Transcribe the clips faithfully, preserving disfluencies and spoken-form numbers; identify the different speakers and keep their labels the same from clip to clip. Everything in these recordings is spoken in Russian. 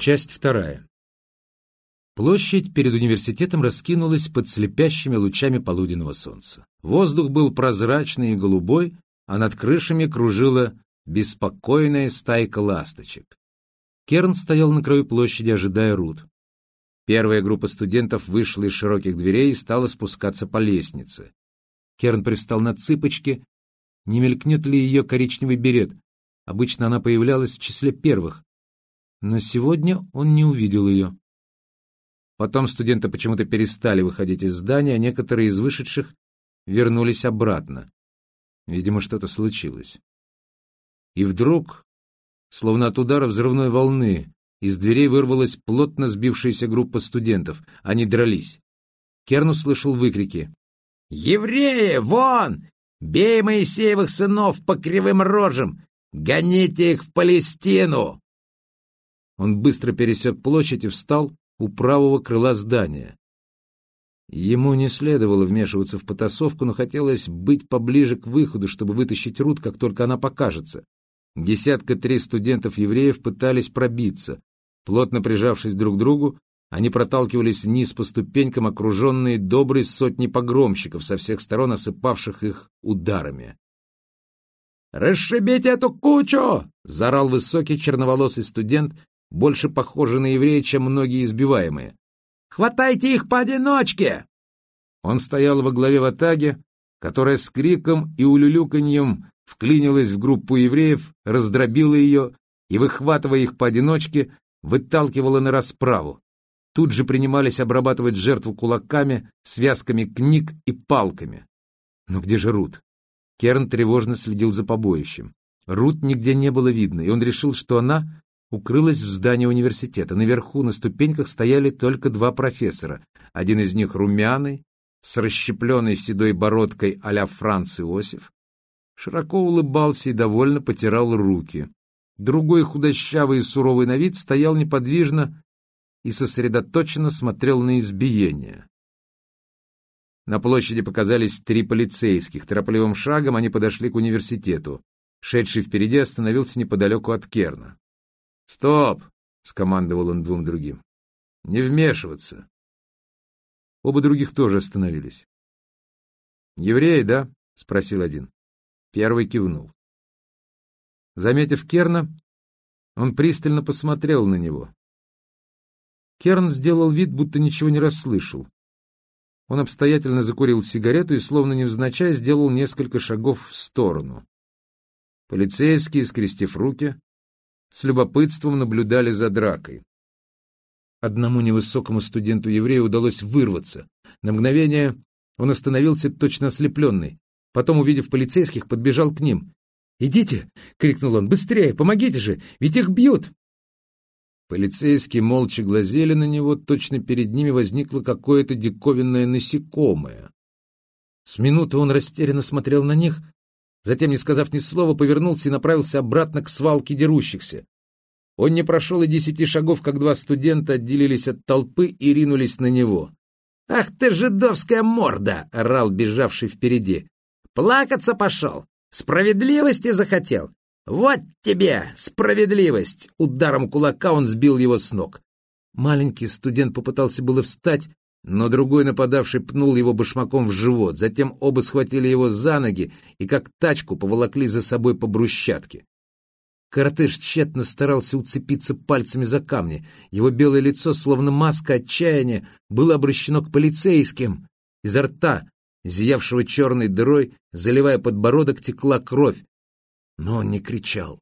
Speaker 1: Часть вторая. Площадь перед университетом раскинулась под слепящими лучами полуденного солнца. Воздух был прозрачный и голубой, а над крышами кружила беспокойная стайка ласточек. Керн стоял на краю площади, ожидая Рут. Первая группа студентов вышла из широких дверей и стала спускаться по лестнице. Керн привстал на цыпочки. Не мелькнет ли ее коричневый берет? Обычно она появлялась в числе первых, но сегодня он не увидел ее. Потом студенты почему-то перестали выходить из здания, а некоторые из вышедших вернулись обратно. Видимо, что-то случилось. И вдруг, словно от удара взрывной волны, из дверей вырвалась плотно сбившаяся группа студентов. Они дрались. Керн услышал выкрики. «Евреи, вон! Бей Моисеевых сынов по кривым рожам! Гоните их в Палестину!» Он быстро пересек площадь и встал у правого крыла здания. Ему не следовало вмешиваться в потасовку, но хотелось быть поближе к выходу, чтобы вытащить Рут, как только она покажется. Десятка три студентов-евреев пытались пробиться. Плотно прижавшись друг к другу, они проталкивались вниз по ступенькам, окруженные доброй сотней погромщиков, со всех сторон осыпавших их ударами. «Расшибите эту кучу!» — заорал высокий черноволосый студент, больше похожий на еврея, чем многие избиваемые. «Хватайте их поодиночке!» Он стоял во главе ватаги, которая с криком и улюлюканьем вклинилась в группу евреев, раздробила ее и, выхватывая их поодиночке, выталкивала на расправу. Тут же принимались обрабатывать жертву кулаками, связками книг и палками. Но где же Рут? Керн тревожно следил за побоищем. Рут нигде не было видно, и он решил, что она укрылась в здании университета. Наверху на ступеньках стояли только два профессора. Один из них румяный, с расщепленной седой бородкой а-ля Франц Иосиф. Широко улыбался и довольно потирал руки. Другой, худощавый и суровый на вид, стоял неподвижно и сосредоточенно смотрел на избиение. На площади показались три полицейских. Торопливым шагом они подошли к университету. Шедший впереди остановился неподалеку от Керна. «Стоп!» — скомандовал он двум другим. «Не вмешиваться!» Оба других тоже остановились. «Еврей, да?» — спросил один. Первый кивнул. Заметив Керна, он пристально посмотрел на него. Керн сделал вид, будто ничего не расслышал. Он обстоятельно закурил сигарету и, словно невзначай, сделал несколько шагов в сторону. Полицейские, скрестив руки, с любопытством наблюдали за дракой. Одному невысокому студенту-еврею удалось вырваться. На мгновение он остановился точно ослепленный. Потом, увидев полицейских, подбежал к ним. «Идите!» — крикнул он. «Быстрее! Помогите же! Ведь их бьют!» Полицейские молча глазели на него, точно перед ними возникло какое-то диковинное насекомое. С минуты он растерянно смотрел на них, затем, не сказав ни слова, повернулся и направился обратно к свалке дерущихся. Он не прошел и десяти шагов, как два студента отделились от толпы и ринулись на него. «Ах ты, жидовская морда!» — орал бежавший впереди. «Плакаться пошел! Справедливости захотел! Вот тебе справедливость!» Ударом кулака он сбил его с ног. Маленький студент попытался было встать, но другой нападавший пнул его башмаком в живот. Затем оба схватили его за ноги и, как тачку, поволокли за собой по брусчатке. Коротыш тщетно старался уцепиться пальцами за камни. Его белое лицо, словно маска отчаяния, было обращено к полицейским. Изо рта, зиявшего черной дырой, заливая подбородок, текла кровь. Но он не кричал.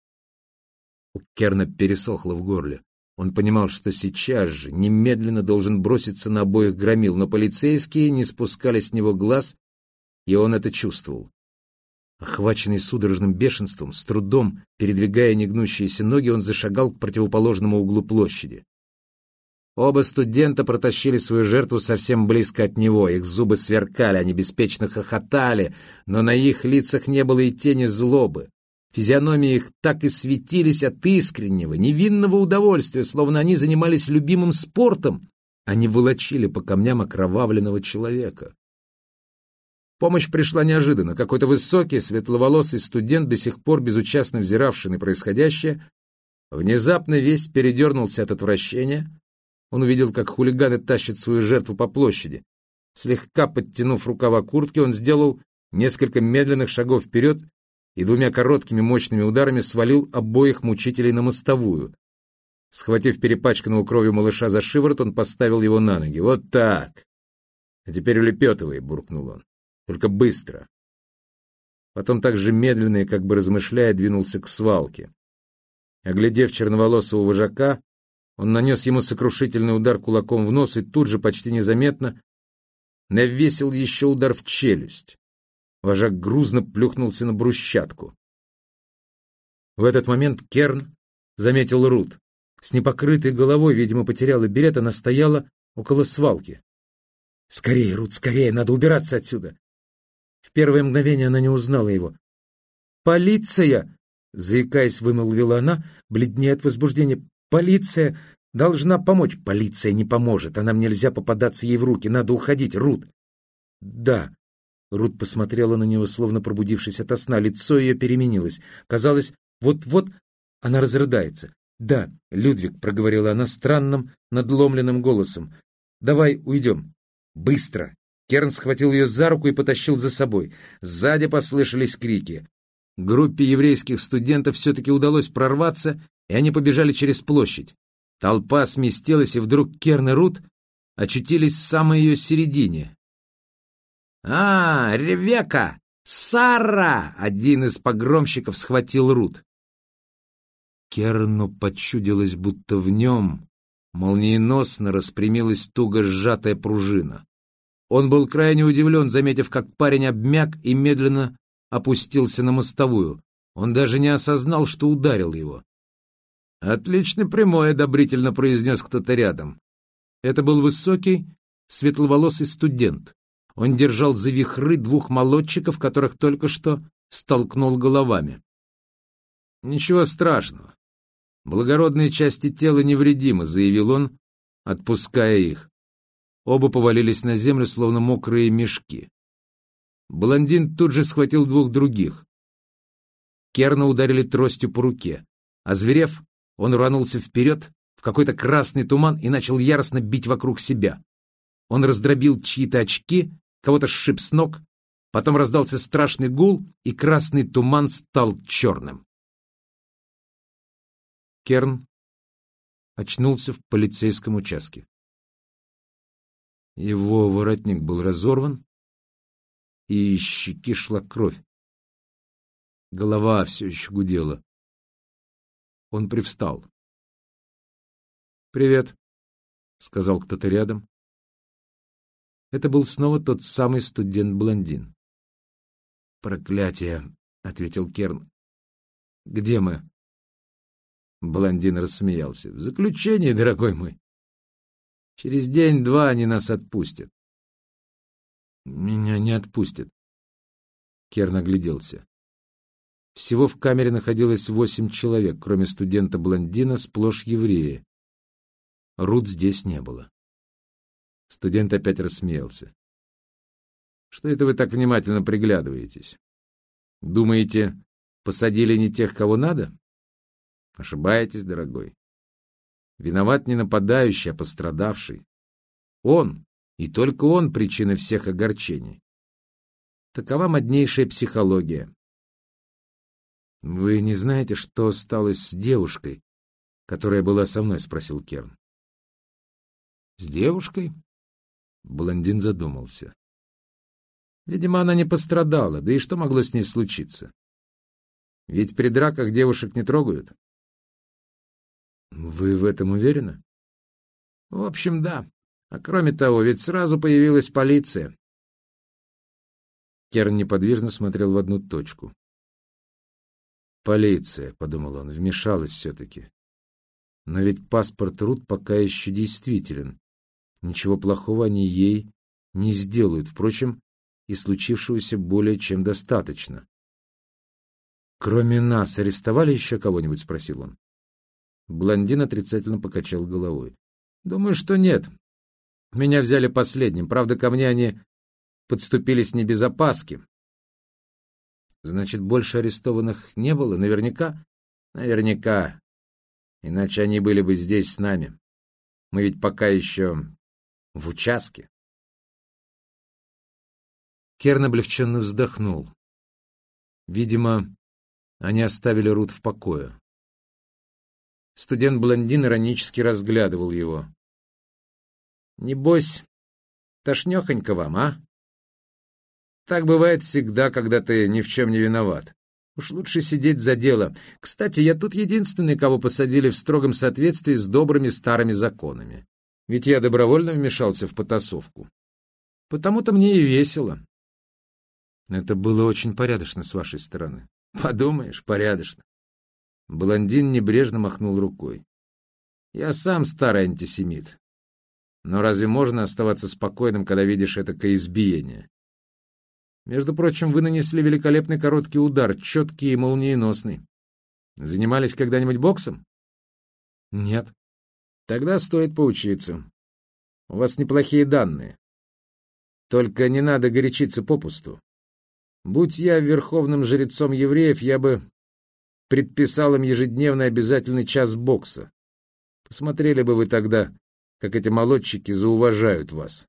Speaker 1: У Керна пересохло в горле. Он понимал, что сейчас же немедленно должен броситься на обоих громил, но полицейские не спускали с него глаз, и он это чувствовал. Охваченный судорожным бешенством, с трудом передвигая негнущиеся ноги, он зашагал к противоположному углу площади. Оба студента протащили свою жертву совсем близко от него. Их зубы сверкали, они беспечно хохотали, но на их лицах не было и тени злобы. Физиономии их так и светились от искреннего, невинного удовольствия, словно они занимались любимым спортом, а не волочили по камням окровавленного человека. Помощь пришла неожиданно. Какой-то высокий, светловолосый студент, до сих пор безучастно взиравший на происходящее, Внезапно весь передернулся от отвращения. Он увидел, как хулиганы тащат свою жертву по площади. Слегка подтянув рукава куртки, он сделал несколько медленных шагов вперед и двумя короткими мощными ударами свалил обоих мучителей на мостовую. Схватив перепачканного кровью малыша за шиворот, он поставил его на ноги. «Вот так! А теперь улепетывай!» — буркнул он. «Только быстро!» Потом так же медленно и как бы размышляя двинулся к свалке. Оглядев черноволосого вожака, он нанес ему сокрушительный удар кулаком в нос и тут же, почти незаметно, навесил еще удар в челюсть. Вожак грузно плюхнулся на брусчатку. В этот момент Керн заметил Рут. С непокрытой головой, видимо, потеряла берет, она стояла около свалки. «Скорее, Рут, скорее, надо убираться отсюда!» В первое мгновение она не узнала его. «Полиция!» — заикаясь, вымолвила она, бледнее от возбуждения. «Полиция должна помочь!» «Полиция не поможет, а нам нельзя попадаться ей в руки, надо уходить, Рут!» «Да!» — Рут посмотрела на него, словно пробудившись ото сна, лицо ее переменилось. Казалось, вот-вот она разрыдается. «Да, Людвиг», — проговорила она странным, надломленным голосом. «Давай уйдем». «Быстро!» Керн схватил ее за руку и потащил за собой. Сзади послышались крики. Группе еврейских студентов все-таки удалось прорваться, и они побежали через площадь. Толпа сместилась, и вдруг Керн и Рут очутились в самой ее середине. «А, Ревека! Сара!» — один из погромщиков схватил Рут. Керну почудилось, будто в нем молниеносно распрямилась туго сжатая пружина. Он был крайне удивлен, заметив, как парень обмяк и медленно опустился на мостовую. Он даже не осознал, что ударил его. «Отлично прямой», — одобрительно произнес кто-то рядом. Это был высокий, светловолосый студент. Он держал за вихры двух молодчиков, которых только что столкнул головами. «Ничего страшного. Благородные части тела невредимы», — заявил он, отпуская их. Оба повалились на землю, словно мокрые мешки. Блондин тут же схватил двух других. Керна ударили тростью по руке. Озверев, он рванулся вперед в какой-то красный туман и начал яростно бить вокруг себя. Он раздробил чьи-то очки, кого-то сшиб с ног, потом раздался страшный гул, и красный туман стал черным. Керн очнулся в полицейском участке. Его воротник был разорван, и из щеки шла кровь. Голова все еще гудела. Он привстал. «Привет», — сказал кто-то рядом. Это был снова тот самый студент-блондин. «Проклятие», — ответил Керн. «Где мы?» Блондин рассмеялся. «В заключении, дорогой мой. Через день-два они нас отпустят». «Меня не отпустят». Керн огляделся. Всего в камере находилось восемь человек, кроме студента-блондина, сплошь евреи. Рут здесь не было. Студент опять рассмеялся. «Что это вы так внимательно приглядываетесь? Думаете, посадили не тех, кого надо? Ошибаетесь, дорогой. Виноват не нападающий, а пострадавший. Он, и только он, причина всех огорчений. Такова моднейшая психология. «Вы не знаете, что стало с девушкой, которая была со мной?» — спросил Керн. «С девушкой?» Блондин задумался. «Видимо, она не пострадала, да и что могло с ней случиться? Ведь при драках девушек не трогают». «Вы в этом уверены?» «В общем, да. А кроме того, ведь сразу появилась полиция». Керн неподвижно смотрел в одну точку. «Полиция», — подумал он, — вмешалась все-таки. Но ведь паспорт Рут пока еще действителен. Ничего плохого они ей не сделают. Впрочем, и случившегося более чем достаточно. «Кроме нас арестовали еще кого-нибудь?» — спросил он. Блондин отрицательно покачал головой. «Думаю, что нет. Меня взяли последним. Правда, ко мне они подступились не без опаски». «Значит, больше арестованных не было? Наверняка?» «Наверняка. Иначе они были бы здесь с нами. Мы ведь пока еще в участке. Керн облегченно вздохнул. Видимо, они оставили Рут в покое. Студент-блондин иронически разглядывал его. «Небось, тошнёхонько вам, а? Так бывает всегда, когда ты ни в чем не виноват. Уж лучше сидеть за дело. Кстати, я тут единственный, кого посадили в строгом соответствии с добрыми старыми законами. Ведь я добровольно вмешался в потасовку. Потому-то мне и весело». «Это было очень порядочно с вашей стороны». «Подумаешь, порядочно». Блондин небрежно махнул рукой. «Я сам старый антисемит. Но разве можно оставаться спокойным, когда видишь этакое избиение? Между прочим, вы нанесли великолепный короткий удар, четкий и молниеносный. Занимались когда-нибудь боксом?» «Нет». «Тогда стоит поучиться. У вас неплохие данные. Только не надо горячиться попусту. Будь я верховным жрецом евреев, я бы предписал им ежедневный обязательный час бокса. Посмотрели бы вы тогда, как эти молодчики зауважают вас».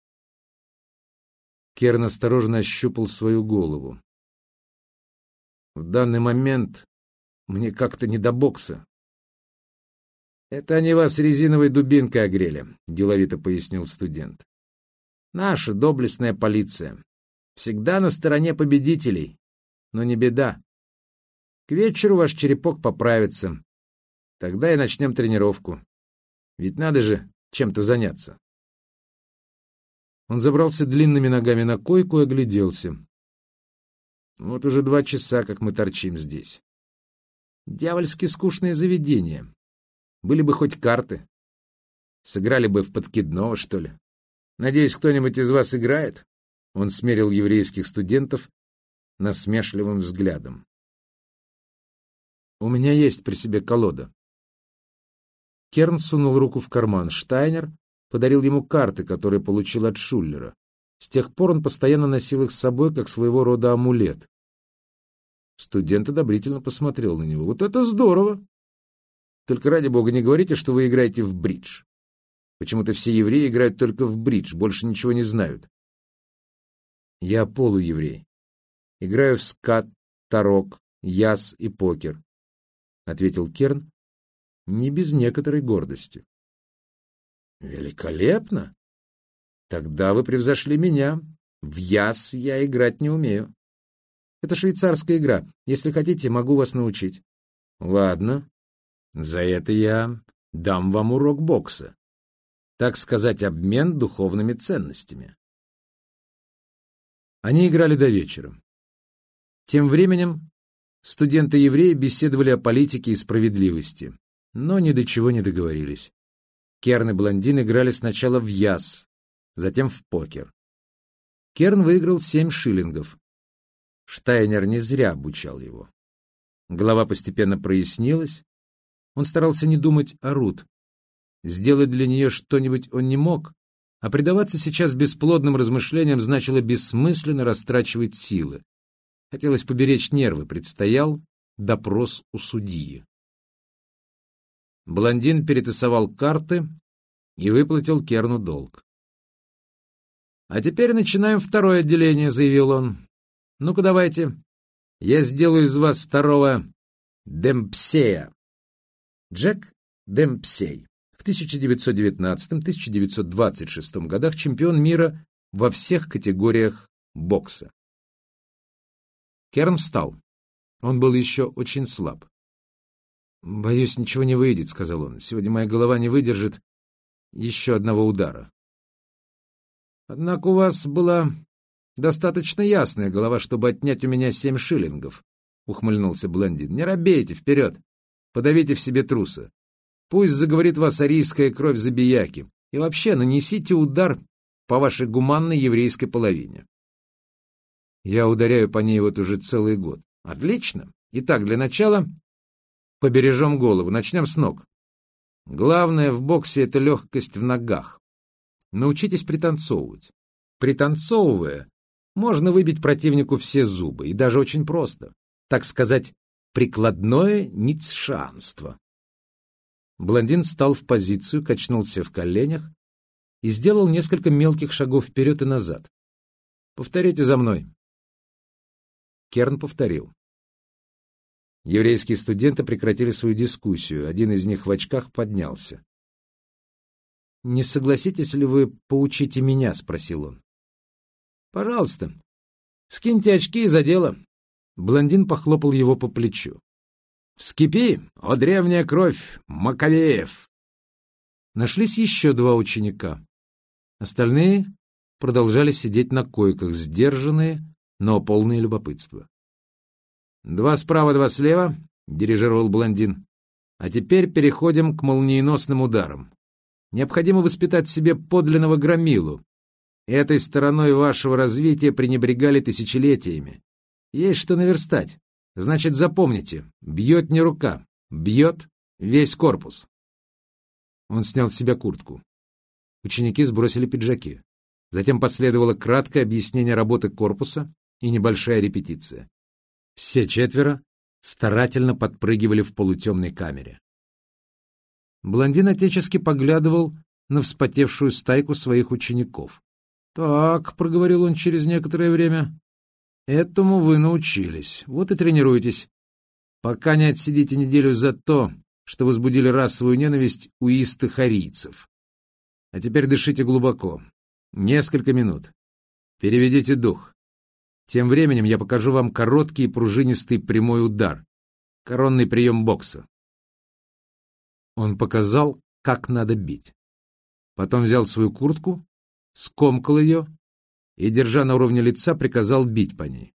Speaker 1: Керн осторожно ощупал свою голову. «В данный момент мне как-то не до бокса». «Это они вас резиновой дубинкой огрели», — деловито пояснил студент. «Наша доблестная полиция. Всегда на стороне победителей. Но не беда. К вечеру ваш черепок поправится. Тогда и начнем тренировку. Ведь надо же чем-то заняться». Он забрался длинными ногами на койку и огляделся. «Вот уже два часа, как мы торчим здесь. Дьявольски скучное заведение. Были бы хоть карты. Сыграли бы в подкидного, что ли. Надеюсь, кто-нибудь из вас играет?» Он смерил еврейских студентов насмешливым взглядом. «У меня есть при себе колода». Керн сунул руку в карман. Штайнер подарил ему карты, которые получил от Шуллера. С тех пор он постоянно носил их с собой, как своего рода амулет. Студент одобрительно посмотрел на него. «Вот это здорово! Только ради бога не говорите, что вы играете в бридж. Почему-то все евреи играют только в бридж, больше ничего не знают». «Я полуеврей. Играю в скат, тарок, яс и покер», — ответил Керн, не без некоторой гордости. «Великолепно! Тогда вы превзошли меня. В яс я играть не умею. Это швейцарская игра. Если хотите, могу вас научить». «Ладно. За это я дам вам урок бокса. Так сказать, обмен духовными ценностями». Они играли до вечера. Тем временем студенты-евреи беседовали о политике и справедливости, но ни до чего не договорились. Керн и блондин играли сначала в яс, затем в покер. Керн выиграл семь шиллингов. Штайнер не зря обучал его. Голова постепенно прояснилась. Он старался не думать о Рут. Сделать для нее что-нибудь он не мог, а предаваться сейчас бесплодным размышлениям значило бессмысленно растрачивать силы. Хотелось поберечь нервы, предстоял допрос у судьи. Блондин перетасовал карты и выплатил Керну долг. «А теперь начинаем второе отделение», — заявил он. «Ну-ка давайте, я сделаю из вас второго Демпсея». Джек Демпсей. В тысяча девятьсот девятнадцатом — тысяча девятьсот двадцать шестом годах чемпион мира во всех категориях бокса. Керн встал. Он был еще очень слаб. «Боюсь, ничего не выйдет», — сказал он. «Сегодня моя голова не выдержит еще одного удара». «Однако у вас была достаточно ясная голова, чтобы отнять у меня семь шиллингов», — ухмыльнулся блондин. «Не робейте, вперед! Подавите в себе труса. Пусть заговорит вас арийская кровь забияки. И вообще нанесите удар по вашей гуманной еврейской половине». «Я ударяю по ней вот уже целый год». «Отлично. Итак, для начала побережем голову. Начнем с ног. Главное в боксе — это легкость в ногах. Научитесь пританцовывать. Пританцовывая, можно выбить противнику все зубы, и даже очень просто. Так сказать, прикладное ницшанство. Блондин встал в позицию, качнулся в коленях и сделал несколько мелких шагов вперед и назад. «Повторите за мной». Керн повторил. Еврейские студенты прекратили свою дискуссию. Один из них в очках поднялся. «Не согласитесь ли вы поучить и меня?» — спросил он. «Пожалуйста, скиньте очки и за дело». Блондин похлопал его по плечу. «Вскипи, о древняя кровь Маковеев!» Нашлись еще два ученика. Остальные продолжали сидеть на койках, сдержанные, но полные любопытства. «Два справа, два слева», — дирижировал блондин. «А теперь переходим к молниеносным ударам. Необходимо воспитать себе подлинного громилу. Этой стороной вашего развития пренебрегали тысячелетиями. Есть что наверстать. Значит, запомните, бьет не рука, бьет весь корпус». Он снял с себя куртку. Ученики сбросили пиджаки. Затем последовало краткое объяснение работы корпуса и небольшая репетиция. Все четверо старательно подпрыгивали в полутемной камере. Блондин отечески поглядывал на вспотевшую стайку своих учеников. «Так», — проговорил он через некоторое время, — «этому вы научились. Вот и тренируйтесь. Пока не отсидите неделю за то, что возбудили расовую ненависть у истахарийцев. А теперь дышите глубоко. Несколько минут. Переведите дух. Тем временем я покажу вам короткий и пружинистый прямой удар. Коронный прием бокса». Он показал, как надо бить. Потом взял свою куртку, скомкал ее и, держа на уровне лица, приказал бить по ней.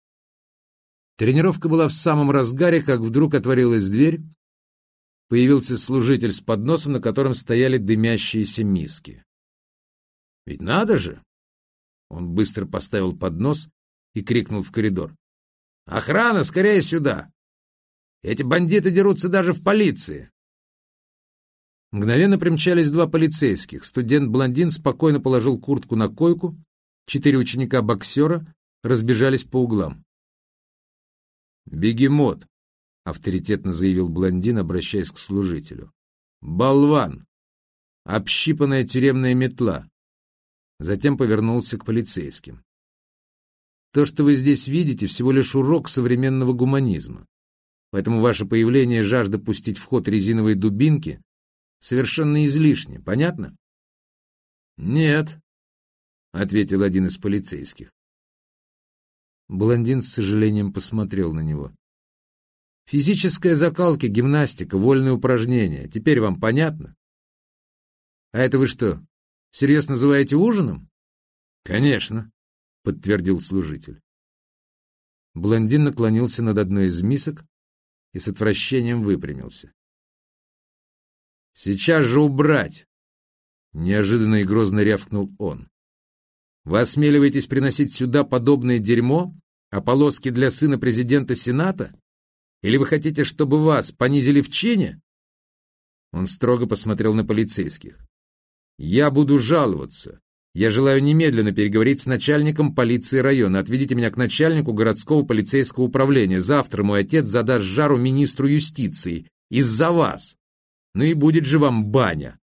Speaker 1: Тренировка была в самом разгаре, как вдруг отворилась дверь. Появился служитель с подносом, на котором стояли дымящиеся миски. «Ведь надо же!» Он быстро поставил поднос и крикнул в коридор. «Охрана, скорее сюда! Эти бандиты дерутся даже в полиции!» Мгновенно примчались два полицейских. Студент-блондин спокойно положил куртку на койку. Четыре ученика-боксера разбежались по углам. «Бегемот», — авторитетно заявил блондин, обращаясь к служителю. «Болван! Общипанная тюремная метла!» Затем повернулся к полицейским. «То, что вы здесь видите, всего лишь урок современного гуманизма. Поэтому ваше появление и жажда пустить в ход резиновые дубинки совершенно излишне. Понятно?» «Нет», — ответил один из полицейских. Блондин с сожалением посмотрел на него. «Физическая закалка, гимнастика, вольные упражнения. Теперь вам понятно? А это вы что, всерьез называете ужином?» «Конечно», — подтвердил служитель. Блондин наклонился над одной из мисок и с отвращением выпрямился. «Сейчас же убрать!» — неожиданно и грозно рявкнул он. «Вы осмеливаетесь приносить сюда подобное дерьмо, а полоски для сына президента Сената? Или вы хотите, чтобы вас понизили в чине?» Он строго посмотрел на полицейских. «Я буду жаловаться. Я желаю немедленно переговорить с начальником полиции района. Отведите меня к начальнику городского полицейского управления. Завтра мой отец задаст жару министру юстиции. Из-за вас. Ну и будет же вам баня!»